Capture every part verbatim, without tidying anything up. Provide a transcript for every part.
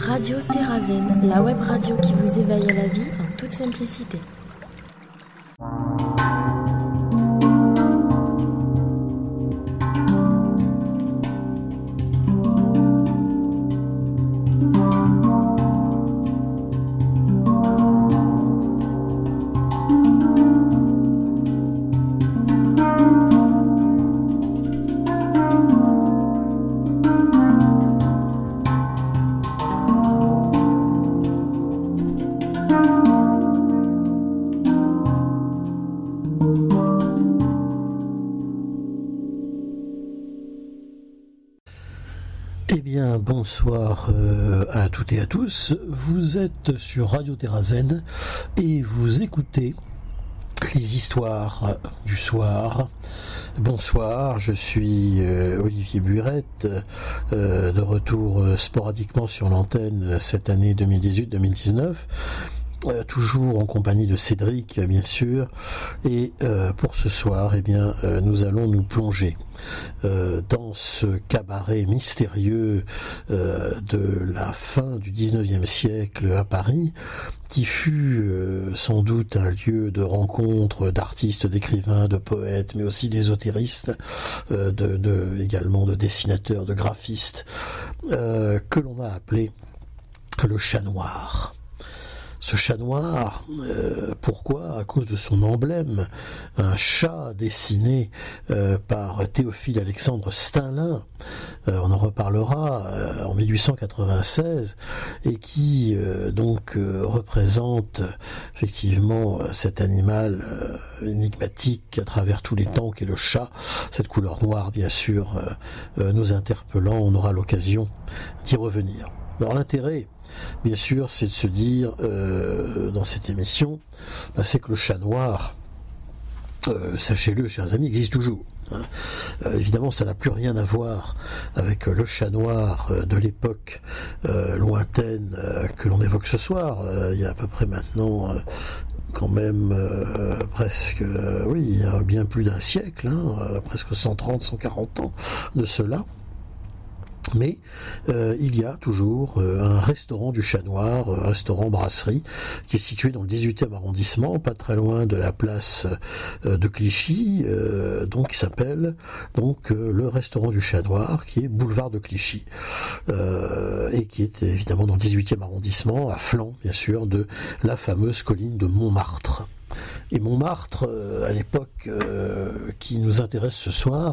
Radio Terrazen, la web radio qui vous éveille à la vie en toute simplicité. Bonsoir euh, à toutes et à tous, vous êtes sur Radio Terrazen et vous écoutez les histoires du soir. Bonsoir, je suis euh, Olivier Buirette, euh, de retour euh, sporadiquement sur l'antenne cette année deux mille dix-huit deux mille dix-neuf. Euh, toujours en compagnie de Cédric, bien sûr, et euh, pour ce soir, eh bien, euh, nous allons nous plonger euh, dans ce cabaret mystérieux euh, de la fin du dix-neuvième siècle à Paris, qui fut euh, sans doute un lieu de rencontre d'artistes, d'écrivains, de poètes, mais aussi d'ésotéristes, euh, de, de, également de dessinateurs, de graphistes, euh, que l'on a appelé le Chat Noir. Ce chat noir, euh, pourquoi ? À cause de son emblème, un chat dessiné euh, par Théophile Alexandre Stainlin, euh, on en reparlera, euh, en mille huit cent quatre-vingt-seize, et qui euh, donc euh, représente effectivement cet animal euh, énigmatique à travers tous les temps qu'est le chat, cette couleur noire bien sûr euh, euh, nous interpellant, on aura l'occasion d'y revenir. Alors l'intérêt, bien sûr, c'est de se dire, euh, dans cette émission, bah, c'est que le chat noir, euh, sachez-le, chers amis, existe toujours. Hein. Euh, évidemment, ça n'a plus rien à voir avec euh, le chat noir euh, de l'époque euh, lointaine euh, que l'on évoque ce soir. Euh, il y a à peu près maintenant... Euh, quand même euh, presque, euh, oui, il y a bien plus d'un siècle, hein, euh, presque cent trente, cent quarante ans de cela. Mais euh, il y a toujours euh, un restaurant du Chat Noir, un restaurant brasserie, qui est situé dans le dix-huitième arrondissement, pas très loin de la place euh, de Clichy, euh, donc qui s'appelle donc euh, le restaurant du Chat Noir, qui est boulevard de Clichy, euh, et qui est évidemment dans le dix-huitième arrondissement, à flanc bien sûr de la fameuse colline de Montmartre. Et Montmartre, euh, à l'époque euh, qui nous intéresse ce soir,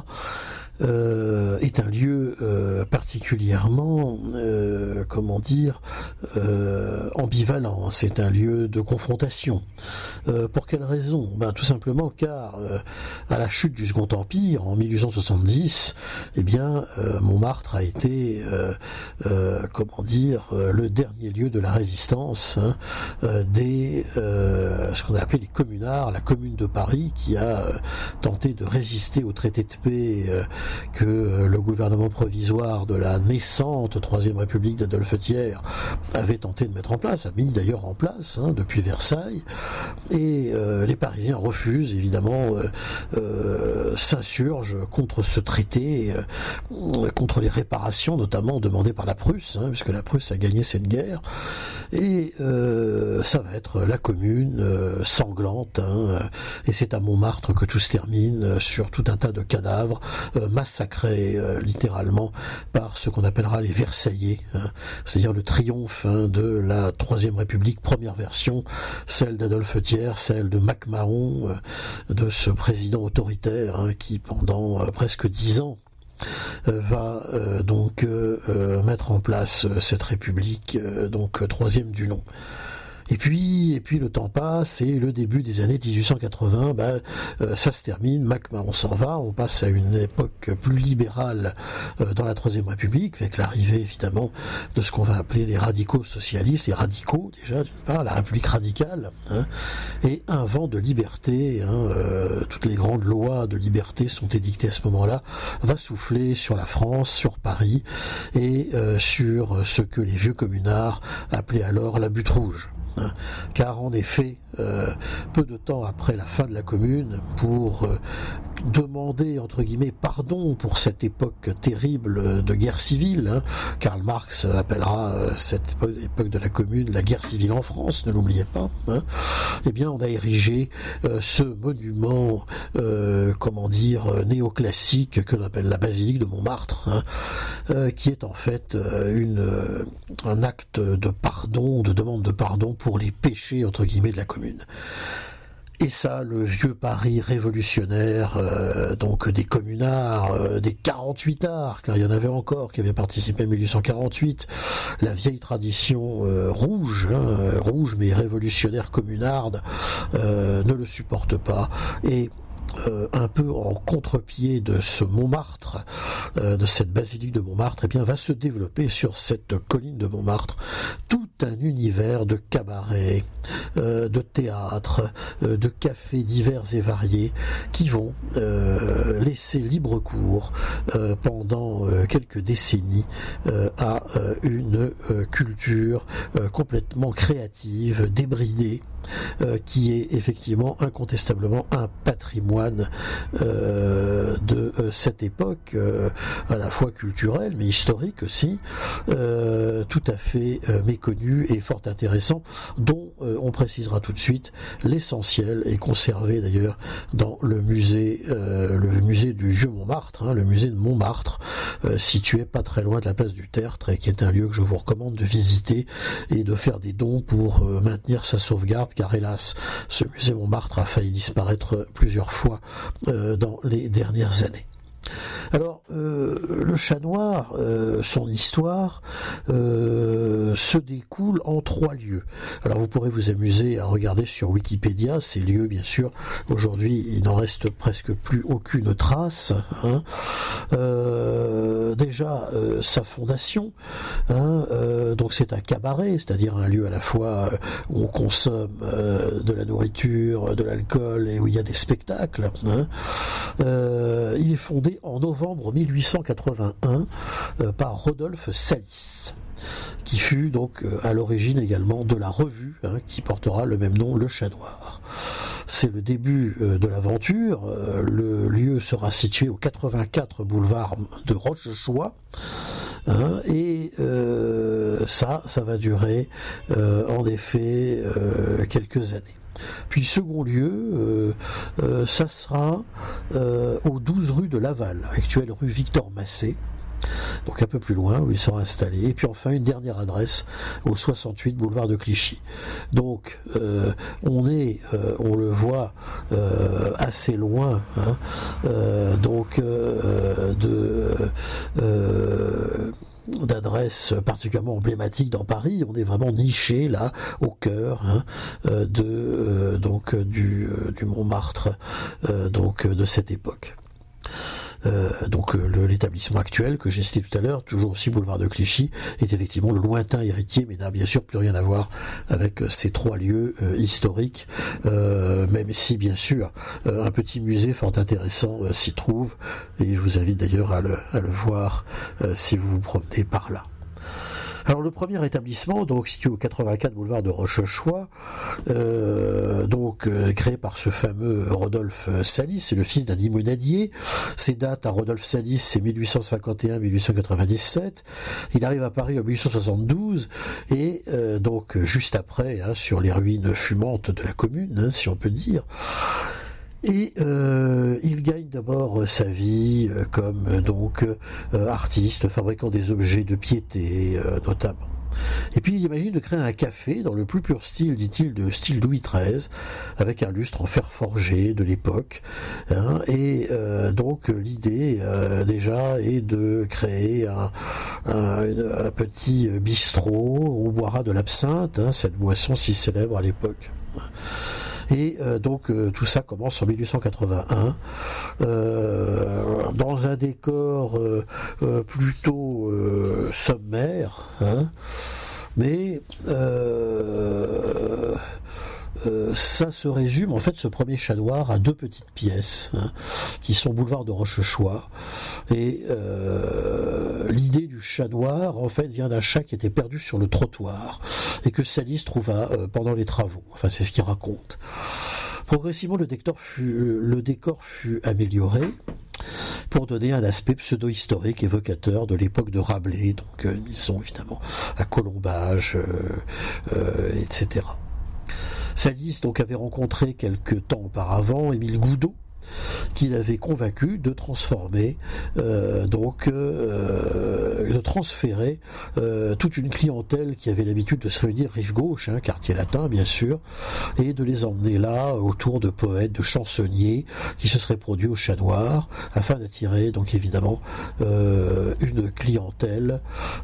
Euh, est un lieu euh, particulièrement, euh, comment dire, euh, ambivalent. C'est un lieu de confrontation. Euh, pour quelle raison ? Ben, tout simplement car euh, à la chute du Second Empire en mille huit cent soixante-dix, eh bien euh, Montmartre a été, euh, euh, comment dire, euh, le dernier lieu de la résistance hein, euh, des euh, ce qu'on a appelé les communards, la Commune de Paris, qui a euh, tenté de résister au traité de paix euh, que le gouvernement provisoire de la naissante Troisième République d'Adolphe Thiers avait tenté de mettre en place, a mis d'ailleurs en place hein, depuis Versailles, et euh, les Parisiens refusent évidemment, euh, euh, s'insurgent contre ce traité, euh, contre les réparations notamment demandées par la Prusse, hein, puisque la Prusse a gagné cette guerre, et euh, ça va être la commune euh, sanglante, hein, et c'est à Montmartre que tout se termine, euh, sur tout un tas de cadavres, euh, massacrés euh, littéralement par ce qu'on appellera les Versaillais, hein, c'est-à-dire le triomphe hein, de la Troisième République, première version, celle d'Adolphe Thiers, celle de MacMahon, euh, de ce président autoritaire hein, qui pendant euh, presque dix ans euh, va euh, donc euh, euh, mettre en place euh, cette République, euh, donc euh, troisième du nom. Et puis, et puis le temps passe et le début des années dix-huit cent quatre-vingts, ben, euh, ça se termine, MacMahon s'en va, on passe à une époque plus libérale euh, dans la Troisième République, avec l'arrivée évidemment de ce qu'on va appeler les radicaux socialistes, les radicaux déjà d'une part, la République radicale, hein, et un vent de liberté, hein, euh, toutes les grandes lois de liberté sont édictées à ce moment-là, va souffler sur la France, sur Paris, et euh, sur ce que les vieux communards appelaient alors la butte rouge. hein, car en effet, euh, peu de temps après la fin de la Commune, pour euh, demander entre guillemets pardon pour cette époque terrible de guerre civile, hein, Karl Marx appellera euh, cette époque, époque de la Commune la guerre civile en France, ne l'oubliez pas, hein, eh bien on a érigé euh, ce monument, euh, comment dire, néoclassique que l'on appelle la basilique de Montmartre, hein, euh, qui est en fait euh, une, euh, un acte de pardon, de demande de pardon pour les péchés entre guillemets de la Commune. Et ça, le vieux Paris révolutionnaire, euh, donc des communards, euh, des quarante-huitards, car il y en avait encore qui avaient participé en mille huit cent quarante-huit, la vieille tradition euh, rouge, hein, rouge mais révolutionnaire communarde, euh, ne le supporte pas. Et Euh, un peu en contre-pied de ce Montmartre, euh, de cette basilique de Montmartre, eh bien, va se développer sur cette colline de Montmartre tout un univers de cabarets, euh, de théâtres, euh, de cafés divers et variés qui vont euh, laisser libre cours euh, pendant euh, quelques décennies euh, à euh, une euh, culture euh, complètement créative, débridée, Euh, qui est effectivement incontestablement un patrimoine euh, de euh, cette époque, euh, à la fois culturelle mais historique aussi, euh, tout à fait euh, méconnu et fort intéressant, dont euh, on précisera tout de suite l'essentiel est conservé d'ailleurs dans le musée, euh, le musée du Vieux Montmartre, hein, le musée de Montmartre, euh, situé pas très loin de la place du Tertre et qui est un lieu que je vous recommande de visiter et de faire des dons pour euh, maintenir sa sauvegarde, car hélas, ce musée Montmartre a failli disparaître plusieurs fois euh, dans les dernières années. Alors, euh, le Chat Noir, euh, son histoire, euh, se découle en trois lieux. Alors, vous pourrez vous amuser à regarder sur Wikipédia ces lieux, bien sûr. Aujourd'hui, il n'en reste presque plus aucune trace. Hein. Euh, déjà, euh, sa fondation, hein, euh, donc c'est un cabaret, c'est-à-dire un lieu à la fois où on consomme euh, de la nourriture, de l'alcool et où il y a des spectacles. Hein. Euh, il est fondé en novembre mille huit cent quatre-vingt-un euh, par Rodolphe Salis, qui fut donc euh, à l'origine également de la revue, hein, qui portera le même nom, Le Chat Noir. C'est le début euh, de l'aventure. Euh, le lieu sera situé au quatre-vingt-quatre boulevard de Rochechouart. Hein, et euh, ça, ça va durer euh, en effet euh, quelques années. Puis second lieu, euh, euh, ça sera euh, aux douze rue de Laval, actuelle rue Victor Massé, donc un peu plus loin où ils sont installés. Et puis enfin une dernière adresse au soixante-huit boulevard de Clichy. Donc euh, on est, euh, on le voit euh, assez loin, hein, euh, donc euh, de euh, d'adresses particulièrement emblématiques dans Paris. On est vraiment niché là au cœur, hein, de euh, donc du, euh, du Montmartre, euh, donc de cette époque. Euh, donc le, l'établissement actuel que j'ai cité tout à l'heure, toujours aussi boulevard de Clichy, est effectivement le lointain héritier, mais n'a bien sûr plus rien à voir avec ces trois lieux euh, historiques, euh, même si bien sûr euh, un petit musée fort intéressant euh, s'y trouve, et je vous invite d'ailleurs à le, à le voir euh, si vous vous promenez par là. Alors le premier établissement, donc situé au quatre-vingt-quatre boulevard de Rochechouart, euh, donc euh, créé par ce fameux Rodolphe Salis, c'est le fils d'un limonadier. Ses dates à Rodolphe Salis, c'est mille huit cent cinquante et un à mille huit cent quatre-vingt-dix-sept. Il arrive à Paris en mille huit cent soixante-douze et euh, donc juste après, hein, sur les ruines fumantes de la Commune, hein, si on peut dire. Et euh, il gagne d'abord sa vie euh, comme euh, donc euh, artiste, fabriquant des objets de piété euh, notamment. Et puis il imagine de créer un café dans le plus pur style, dit-il, de style Louis treize, avec un lustre en fer forgé de l'époque. Hein, et euh, donc l'idée euh, déjà est de créer un, un, un petit bistrot où on boira de l'absinthe, hein, cette boisson si célèbre à l'époque. Et euh, donc euh, tout ça commence en mille huit cent quatre-vingt-un euh, dans un décor euh, euh, plutôt euh, sommaire, hein, mais euh, euh, ça se résume, en fait, ce premier chat noir à deux petites pièces, hein, qui sont boulevard de Rochechouart. Et euh, l'idée du chat noir, en fait, vient d'un chat qui était perdu sur le trottoir et que Salis trouva euh, pendant les travaux. Enfin, c'est ce qu'il raconte. Progressivement, le décor fut, le décor fut amélioré pour donner un aspect pseudo-historique évocateur de l'époque de Rabelais, donc euh, ils sont évidemment à Colombage, euh, euh, et cetera. Salis donc avait rencontré quelque temps auparavant Émile Goudot, qui l'avait convaincu de transformer, euh, donc euh, de transférer euh, toute une clientèle qui avait l'habitude de se réunir rive gauche, hein, quartier latin bien sûr, et de les emmener là autour de poètes, de chansonniers qui se seraient produits au Chat Noir, afin d'attirer donc évidemment euh, une clientèle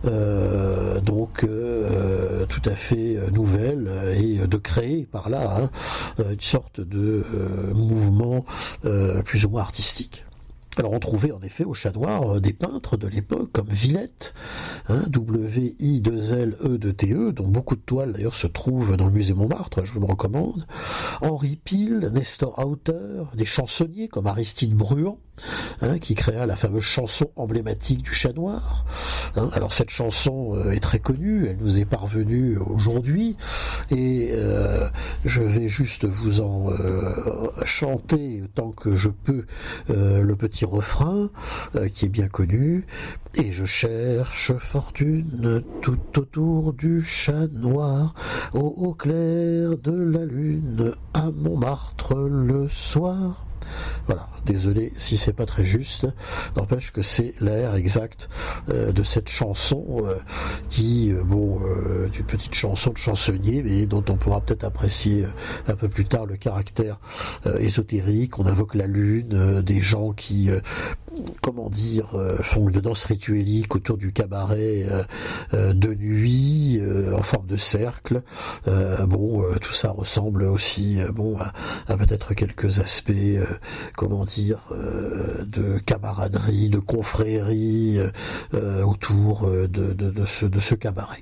euh, donc euh, tout à fait nouvelle et de créer par là hein, une sorte de euh, mouvement euh, plus ou moins artistique. Alors on trouvait en effet au Chat Noir des peintres de l'époque comme Villette, hein, W I deux L E deux T E, dont beaucoup de toiles d'ailleurs se trouvent dans le musée Montmartre, je vous le recommande, Henri Pile, Nestor Hauter, des chansonniers comme Aristide Bruant, hein, qui créa la fameuse chanson emblématique du Chat Noir. Hein, alors cette chanson euh, est très connue, elle nous est parvenue aujourd'hui, et euh, je vais juste vous en euh, chanter autant que je peux euh, le petit refrain euh, qui est bien connu. Et je cherche fortune tout autour du Chat Noir, au, au clair de la lune, à Montmartre le soir. Voilà, désolé si c'est pas très juste, n'empêche que c'est l'air exact euh, de cette chanson euh, qui, euh, bon, euh, une petite chanson de chansonnier, mais dont on pourra peut-être apprécier euh, un peu plus tard le caractère euh, ésotérique. On invoque la lune, euh, des gens qui, euh, comment dire, euh, font une danse rituelique autour du cabaret euh, euh, de nuit, euh, en forme de cercle. Euh, bon, euh, tout ça ressemble aussi, euh, bon, à, à peut-être quelques aspects euh, comment dire, euh, de camaraderie, de confrérie euh, autour de, de, de, ce, de ce cabaret.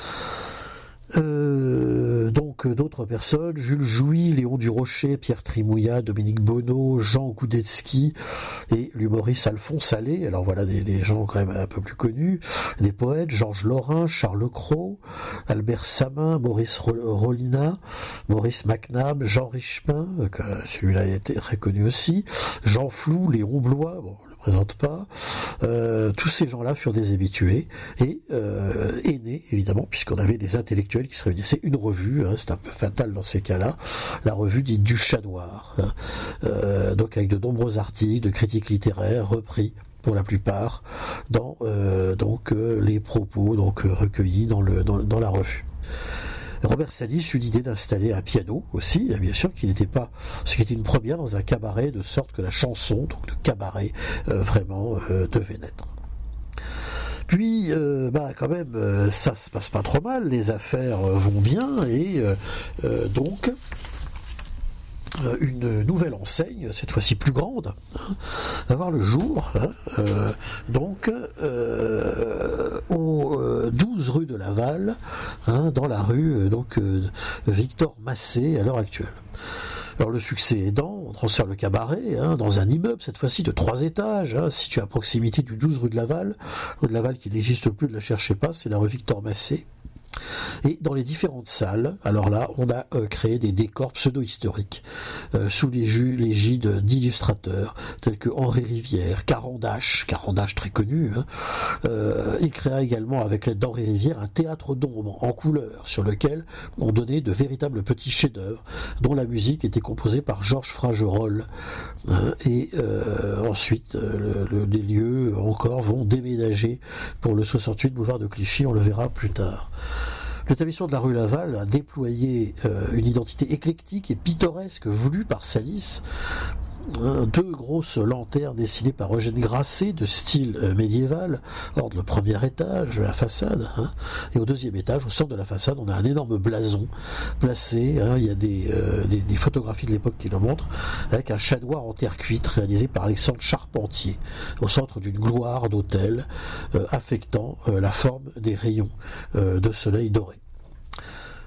Euh, donc d'autres personnes, Jules Jouy, Léon Durocher, Pierre Trimouillat, Dominique Bonneau, Jean Goudetsky et l'humoriste Alphonse Allais. Alors voilà des, des gens quand même un peu plus connus, des poètes, Georges Lorrain, Charles Cros, Albert Samin, Maurice Rollina, Maurice MacNab, Jean Richepin, celui-là était très connu aussi, Jean Flou, Léon Blois, bon, présente pas. Euh, tous ces gens-là furent des habitués et euh, est né, évidemment, puisqu'on avait des intellectuels qui se réunissaient, une revue, hein, c'est un peu fatal dans ces cas-là, la revue dite du Chat Noir, hein, euh, donc avec de nombreux articles, de critiques littéraires repris pour la plupart dans euh, donc euh, les propos donc euh, recueillis dans le dans, dans la revue. Robert Salis eut l'idée d'installer un piano aussi, et bien sûr qu'il n'était pas, ce qui était une première dans un cabaret, de sorte que la chanson, donc le cabaret, euh, vraiment euh, devait naître. Puis, euh, bah quand même, euh, ça se passe pas trop mal, les affaires euh, vont bien, et euh, euh, donc une nouvelle enseigne, cette fois-ci plus grande, hein, va voir le jour, hein, euh, donc euh, au euh, douze rue de Laval, hein, dans la rue euh, donc euh, Victor Massé à l'heure actuelle. Alors le succès aidant, on transfère le cabaret hein, dans un immeuble, cette fois-ci de trois étages, hein, situé à proximité du douze rue de Laval, rue de Laval qui n'existe plus, ne la cherchez pas, c'est la rue Victor Massé. Et dans les différentes salles, alors là, on a euh, créé des décors pseudo-historiques euh, sous l'égide d'illustrateurs tels que Henri Rivière, Carandache, Carandache très connu. Hein. Euh, il créa également avec l'aide d'Henri Rivière un théâtre d'ombre en couleur sur lequel on donnait de véritables petits chefs-d'œuvre dont la musique était composée par Georges Fragerolles. Hein. Et euh, ensuite, le, le, les lieux encore vont déménager pour le soixante-huit boulevard de Clichy, on le verra plus tard. L'établissement de la rue Laval a déployé euh, une identité éclectique et pittoresque voulue par Salis. Hein, deux grosses lanternes dessinées par Eugène Grasset de style euh, médiéval ordent le premier étage de la façade, hein, et au deuxième étage, au centre de la façade, on a un énorme blason placé, hein, il y a des, euh, des, des photographies de l'époque qui le montrent, avec un chat noir en terre cuite réalisé par Alexandre Charpentier au centre d'une gloire d'autel euh, affectant euh, la forme des rayons euh, de soleil doré.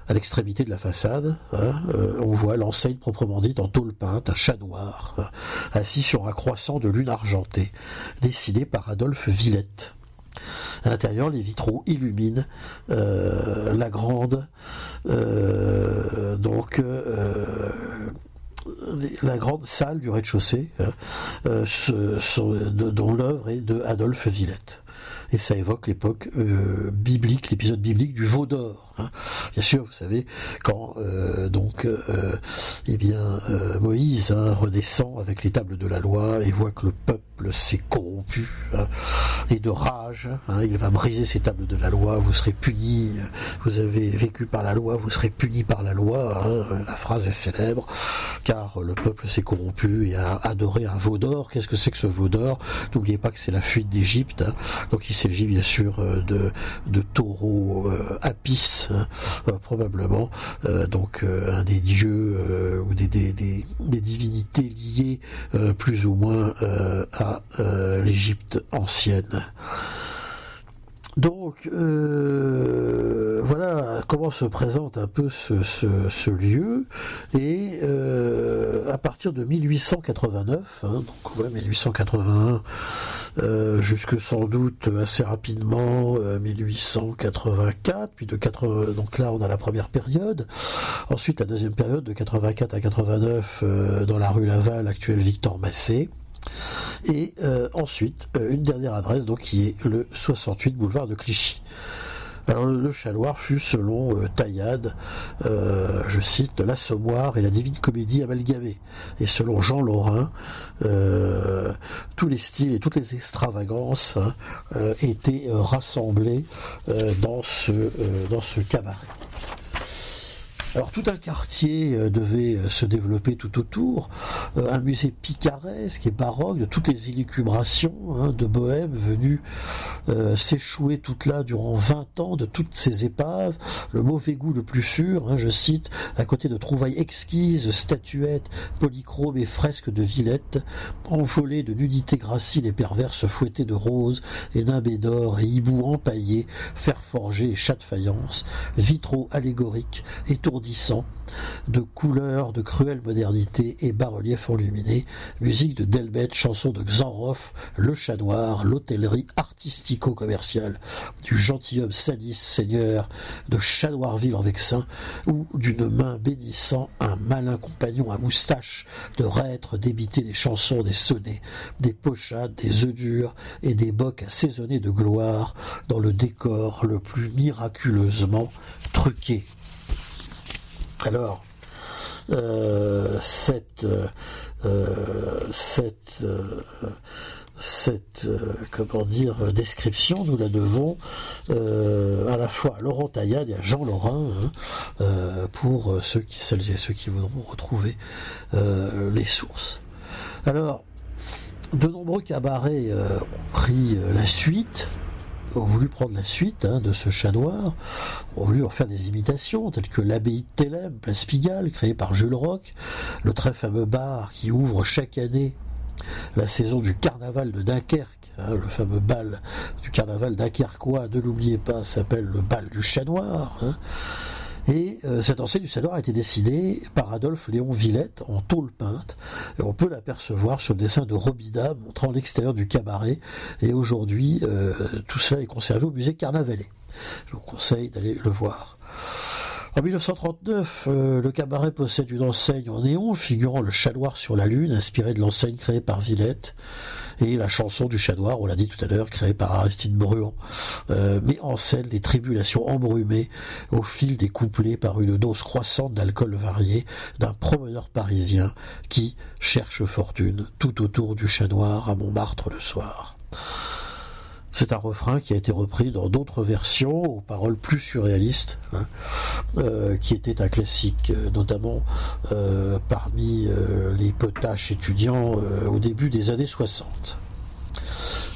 à l'extrémité de la façade, hein, euh, on voit l'enseigne proprement dite en tôle peinte, un chat noir, hein, assis sur un croissant de lune argentée, dessiné par Adolphe Villette. À l'intérieur, les vitraux illuminent euh, la grande, euh, donc euh, la grande salle du rez-de-chaussée, hein, euh, ce, ce, de, dont l'œuvre est de Adolphe Villette. Et ça évoque l'époque euh, biblique, l'épisode biblique du veau d'or. Hein. Bien sûr, vous savez, quand euh, donc euh, eh bien euh, Moïse hein, redescend avec les tables de la loi et voit que le peuple s'est corrompu hein, et de rage, hein, il va briser ces tables de la loi. Vous serez punis, vous avez vécu par la loi, vous serez punis par la loi. Hein, la phrase est célèbre, car le peuple s'est corrompu et a adoré un veau d'or. Qu'est-ce que c'est que ce veau d'or? N'oubliez pas que c'est la fuite d'Égypte. Hein. Donc il s'agit bien sûr de, de taureaux euh, Apis, hein, euh, probablement, euh, donc euh, un des dieux euh, ou des, des, des, des divinités liées euh, plus ou moins euh, à euh, l'Égypte ancienne. Donc euh, voilà comment se présente un peu ce, ce, ce lieu, et euh, à partir de mille huit cent quatre-vingt-neuf, hein, donc ouais, mille huit cent quatre-vingt-un euh, jusque sans doute assez rapidement euh, mille huit cent quatre-vingt-quatre, puis de quatre-vingts, donc là on a la première période, ensuite la deuxième période de quatre-vingt-quatre à quatre-vingt-neuf euh, dans la rue Laval, actuelle Victor Massé. Et euh, ensuite, euh, une dernière adresse donc qui est le soixante-huit boulevard de Clichy. Alors le, le chat noir fut, selon euh, Taillade, euh, je cite, de l'Assommoir et la Divine Comédie amalgamée. Et selon Jean Lorrain, euh, tous les styles et toutes les extravagances hein, euh, étaient euh, rassemblés euh, dans ce euh, dans ce cabaret. Alors tout un quartier euh, devait euh, se développer tout autour, euh, un musée picaresque et baroque de toutes les élucubrations hein, de Bohème venues euh, s'échouer toutes là durant vingt ans de toutes ces épaves, le mauvais goût le plus sûr, hein, je cite, à côté de trouvailles exquises, statuettes, polychromes et fresques de Villette, envolées de nudité gracile et perverse fouettées de roses et nimbées d'or et hiboux empaillés, fer forgé et chats de faïence, vitraux allégoriques, étourdis de couleurs, de cruelle modernité et bas-reliefs enluminés, musique de Delbette, chanson de Xanroff, le chat noir, l'hôtellerie artistico-commerciale du gentilhomme sadiste seigneur de Chanoirville en Vexin, ou d'une main bénissant un malin compagnon à moustache de reîtres débiter des chansons, des sonnets, des pochades, des œufs durs et des bocs assaisonnés de gloire dans le décor le plus miraculeusement truqué. Alors, euh, cette, euh, cette, euh, cette, euh, comment dire, description, nous la devons euh, à la fois à Laurent Taillade et à Jean Lorrain, hein, euh, pour ceux qui, celles et ceux qui voudront retrouver euh, les sources. Alors, de nombreux cabarets euh, ont pris euh, la suite. Ont voulu prendre la suite hein, de ce chat noir, ont voulu en faire des imitations, telles que l'abbaye de Thélème, place Pigalle, créée par Jules Roch, le très fameux bar qui ouvre chaque année la saison du carnaval de Dunkerque, hein, le fameux bal du carnaval dunkerquois, ne l'oubliez pas, s'appelle le bal du chat noir. Hein. Et euh, cette enseigne du chat noir a été dessinée par Adolphe Léon Villette en tôle peinte. Et on peut l'apercevoir sur le dessin de Robida montrant l'extérieur du cabaret. Et aujourd'hui, euh, tout cela est conservé au musée Carnavalet. Je vous conseille d'aller le voir. En mille neuf cent trente-neuf, euh, le cabaret possède une enseigne en néon figurant le chat noir sur la lune, inspirée de l'enseigne créée par Villette, et la chanson du chat noir, on l'a dit tout à l'heure, créée par Aristide Bruand, euh, met en scène les tribulations embrumées au fil des couplets par une dose croissante d'alcool varié d'un promeneur parisien qui cherche fortune tout autour du chat noir à Montmartre le soir. C'est un refrain qui a été repris dans d'autres versions, aux paroles plus surréalistes, hein, euh, qui était un classique, notamment euh, parmi euh, les potaches étudiants euh, au début des années soixante. Alors,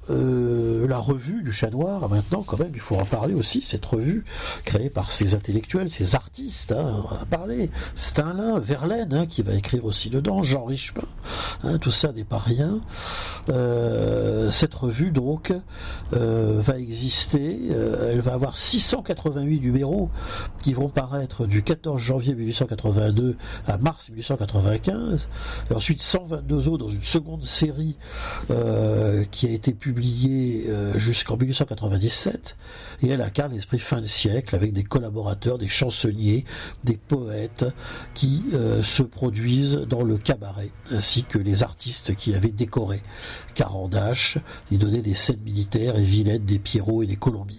euh, la revue du Chat Noir, maintenant quand même, il faut en parler aussi, cette revue créée par ces intellectuels, ces artistes, hein, on en a parlé, Stainlin, Verlaine, hein, qui va écrire aussi dedans, Jean Richepin, hein, tout ça n'est pas rien. Euh, cette revue donc euh, va exister, euh, elle va avoir six cent quatre-vingt-huit numéros qui vont paraître du quatorze janvier mille huit cent quatre-vingt-deux à mars mille huit cent quatre-vingt-quinze, et ensuite cent vingt-deux autres dans une seconde série euh, qui a été publiée euh, jusqu'en mille huit cent quatre-vingt-dix-sept, et elle incarne l'esprit fin de siècle avec des collaborateurs, des chansonniers, des poètes qui euh, se produisent dans le cabaret, ainsi que les artistes qui l'avaient décoré. Carandache, il donnait des scènes militaires et Villette, des Pierrot et des Colombines.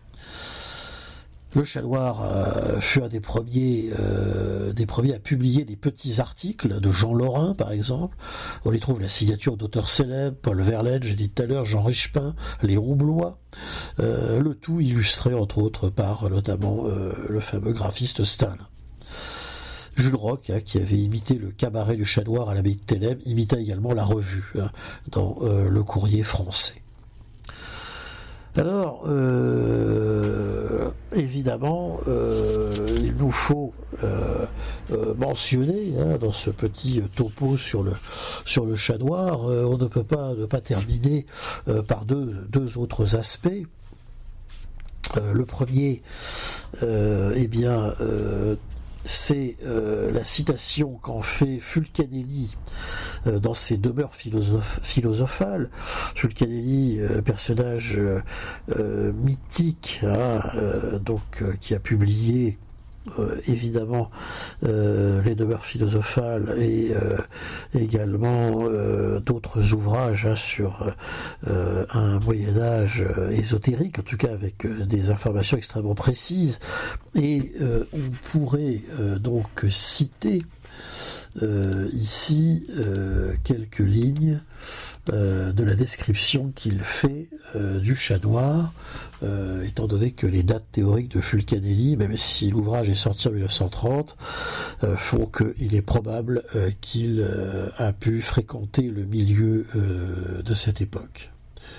Le Chat Noir euh, fut un des premiers, euh, des premiers à publier des petits articles de Jean Lorrain, par exemple. On y trouve la signature d'auteurs célèbres, Paul Verlaine, j'ai dit tout à l'heure, Jean Richepin, Léon Blois, euh, le tout illustré entre autres par notamment euh, le fameux graphiste Stainlin. Jules Roch, hein, qui avait imité le cabaret du Chat Noir à l'abbaye de Thélème, imita également la revue hein, dans euh, le Courrier français. Alors, euh, évidemment, euh, il nous faut euh, euh, mentionner hein, dans ce petit topo sur le sur le Chat Noir, euh, on ne peut pas ne pas terminer euh, par deux deux autres aspects. Euh, le premier, euh, eh bien. Euh, c'est euh, la citation qu'en fait Fulcanelli euh, dans ses demeures philosoph- philosophales. Fulcanelli, euh, personnage euh, euh, mythique, hein, euh, donc euh, qui a publié Euh, évidemment euh, les demeures philosophales et euh, également euh, d'autres ouvrages hein, sur euh, un Moyen-Âge euh, ésotérique, en tout cas avec euh, des informations extrêmement précises, et euh, on pourrait euh, donc citer Euh, ici euh, quelques lignes euh, de la description qu'il fait euh, du Chat Noir, euh, étant donné que les dates théoriques de Fulcanelli, même si l'ouvrage est sorti en mille neuf cent trente, euh, font qu'il est probable euh, qu'il euh, a pu fréquenter le milieu euh, de cette époque.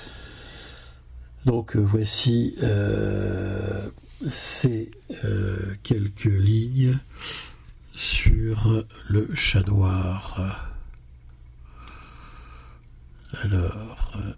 Donc euh, voici euh, ces euh, quelques lignes sur le Chat Noir. Alors, euh,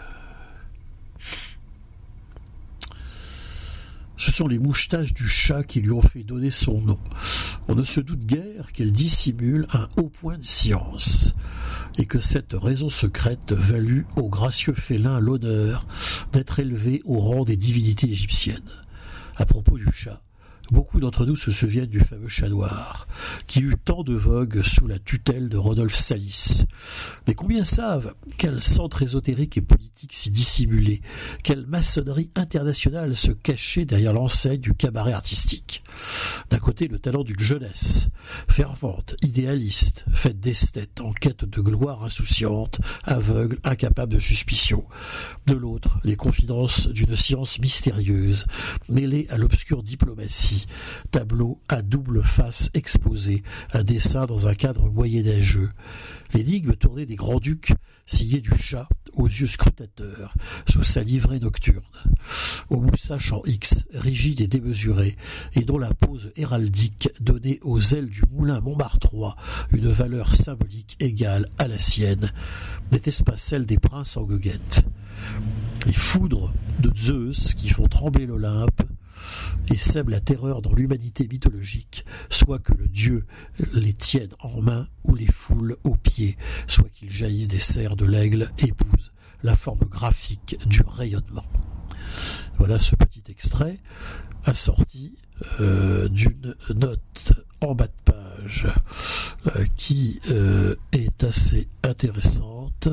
ce sont les moustaches du chat qui lui ont fait donner son nom. On ne se doute guère qu'elle dissimule un haut point de science, et que cette raison secrète valut au gracieux félin l'honneur d'être élevé au rang des divinités égyptiennes. À propos du chat, beaucoup d'entre nous se souviennent du fameux Chat Noir, qui eut tant de vogue sous la tutelle de Rodolphe Salis. Mais combien savent quel centre ésotérique et politique s'y dissimulait, quelle maçonnerie internationale se cachait derrière l'enseigne du cabaret artistique. D'un côté, le talent d'une jeunesse, fervente, idéaliste, faite d'esthète, en quête de gloire insouciante, aveugle, incapable de suspicion. De l'autre, les confidences d'une science mystérieuse, mêlée à l'obscure diplomatie, tableau à double face exposé, un dessin dans un cadre moyenâgeux. L'énigme tournée des grands-ducs sillait du chat aux yeux scrutateurs, sous sa livrée nocturne, aux moustaches en X, rigides et démesurées, et dont la pose héraldique donnait aux ailes du moulin montmartrois une valeur symbolique égale à la sienne. N'était-ce pas celle des princes en goguette? Les foudres de Zeus qui font trembler l'Olympe et sèment la terreur dans l'humanité mythologique, soit que le dieu les tienne en main ou les foule aux pieds, soit qu'ils jaillissent des serres de l'aigle, épousent la forme graphique du rayonnement. Voilà ce petit extrait assorti euh, d'une note en bas de page euh, qui euh, est assez intéressante.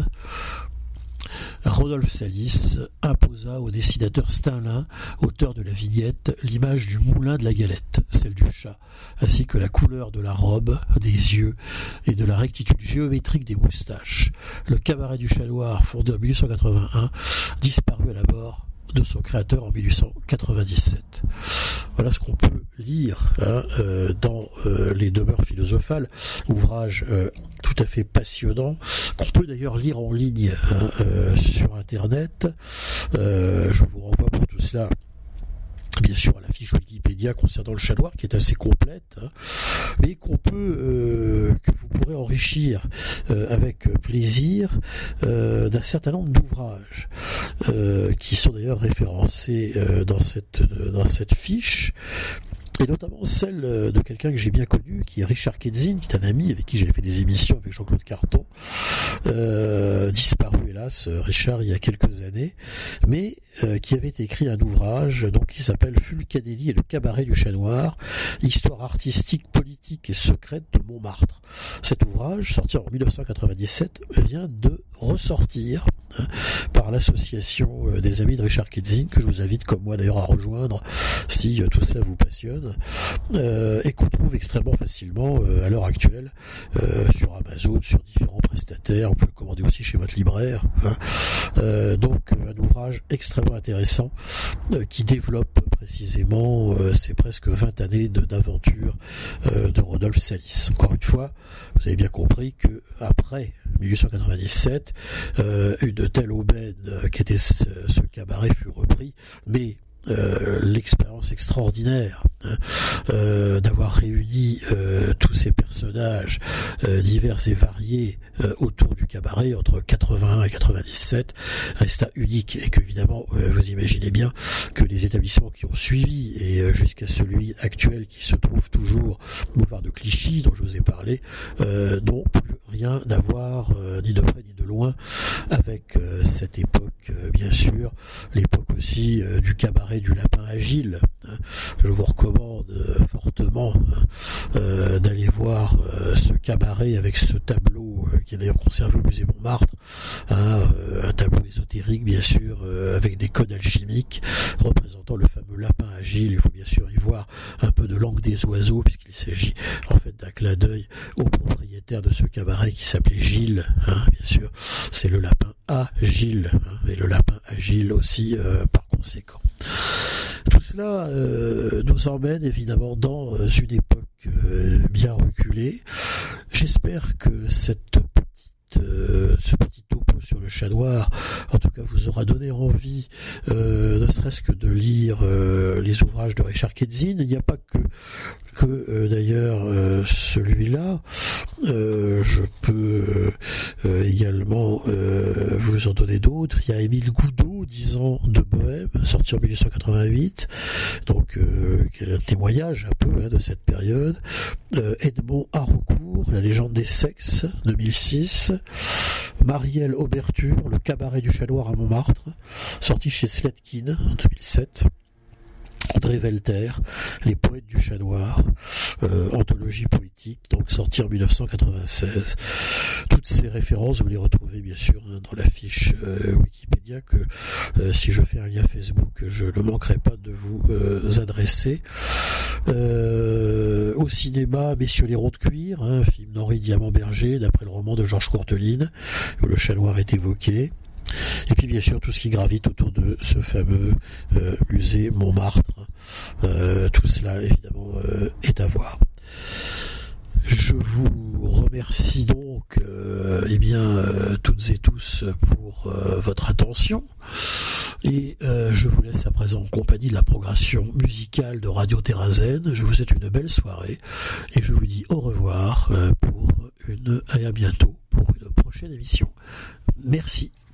Rodolphe Salis imposa au dessinateur Stainlin, auteur de la vignette, l'image du moulin de la galette, celle du chat, ainsi que la couleur de la robe, des yeux et de la rectitude géométrique des moustaches. Le cabaret du Chat Noir, fondé en mille huit cent quatre-vingt-un, disparut à la mort de son créateur en mille huit cent quatre-vingt-dix-sept. Voilà ce qu'on peut lire hein, euh, dans euh, les demeures philosophales, ouvrage euh, tout à fait passionnant, qu'on peut d'ailleurs lire en ligne hein, euh, sur Internet. Euh, je vous renvoie pour tout cela bien sûr à la fiche Wikipédia concernant le chat noir qui est assez complète, hein, mais qu'on peut, euh, que vous pourrez enrichir euh, avec plaisir euh, d'un certain nombre d'ouvrages euh, qui sont d'ailleurs référencés euh, dans cette dans cette fiche. Et notamment celle de quelqu'un que j'ai bien connu, qui est Richard Ketzin, qui est un ami avec qui j'avais fait des émissions avec Jean-Claude Carton, euh, disparu hélas, Richard, il y a quelques années, mais euh, qui avait écrit un ouvrage donc qui s'appelle Fulcanelli et le cabaret du chat noir, histoire artistique, politique et secrète de Montmartre. Cet ouvrage, sorti en dix-neuf cent quatre-vingt-dix-sept, vient de ressortir hein, par l'association des amis de Richard Ketzin, que je vous invite comme moi d'ailleurs à rejoindre si euh, tout cela vous passionne. Euh, et qu'on trouve extrêmement facilement euh, à l'heure actuelle euh, sur Amazon, sur différents prestataires. Vous pouvez le commander aussi chez votre libraire. Hein. Euh, donc un ouvrage extrêmement intéressant euh, qui développe précisément euh, ces presque vingt années de, d'aventure euh, de Rodolphe Salis. Encore une fois, vous avez bien compris que après dix-huit cent quatre-vingt-dix-sept, euh, une telle aubaine euh, qui était ce, ce cabaret fut repris, mais Euh, l'expérience extraordinaire hein, euh, d'avoir réuni euh, tous ces personnages euh, divers et variés euh, autour du cabaret entre quatre-vingt-un et quatre-vingt-dix-sept resta unique, et que évidemment euh, vous imaginez bien que les établissements qui ont suivi et euh, jusqu'à celui actuel qui se trouve toujours boulevard de Clichy dont je vous ai parlé euh, n'ont plus rien à voir euh, ni de près ni de loin avec euh, cette époque euh, bien sûr, l'époque aussi euh, du cabaret du lapin agile. Je vous recommande euh, fortement euh, d'aller voir euh, ce cabaret avec ce tableau euh, qui est d'ailleurs conservé au musée Montmartre, hein, euh, un tableau ésotérique bien sûr euh, avec des codes alchimiques représentant le fameux lapin agile. Il faut bien sûr y voir un peu de langue des oiseaux puisqu'il s'agit en fait d'un clin d'œil au propriétaire de ce cabaret qui s'appelait Gilles, hein, bien sûr c'est le lapin agile hein, et le lapin agile aussi euh, par conséquent. Tout cela euh, nous emmène évidemment dans une époque euh, bien reculée. J'espère que cette petite, euh, ce petit topo sur le chat noir, en tout cas, vous aura donné envie, euh, ne serait-ce que de lire euh, les ouvrages de Richard Ketzin. Il n'y a pas que, que euh, d'ailleurs euh, celui-là. Euh, je peux euh, également euh, vous en donner d'autres. Il y a Émile Goudot, dix ans de Bohème, sorti en dix-huit cent quatre-vingt-huit, donc euh, qui est un témoignage un peu hein, de cette période. Euh, Edmond Haraucourt, La légende des sexes, deux mille six. Marielle Auberture, Le cabaret du chat noir à Montmartre, sorti chez Sletkin en deux mille sept. André Velter, Les poètes du chat noir, euh, anthologie poétique, donc sortie en dix-neuf cent quatre-vingt-seize. Toutes ces références, vous les retrouvez bien sûr hein, dans la fiche euh, Wikipédia que euh, si je fais un lien Facebook, je ne manquerai pas de vous euh, adresser. Euh, au cinéma, Messieurs les ronds de cuir, hein, film d'Henri Diamant-Berger, d'après le roman de Georges Courteline, où le chat noir est évoqué. Et puis bien sûr tout ce qui gravite autour de ce fameux euh, musée Montmartre. Euh, tout cela évidemment euh, est à voir. Je vous remercie donc euh, eh bien euh, toutes et tous pour euh, votre attention. Et euh, je vous laisse à présent en compagnie de la programmation musicale de Radio Terrazen. Je vous souhaite une belle soirée et je vous dis au revoir euh, pour une et à bientôt pour une prochaine émission. Merci.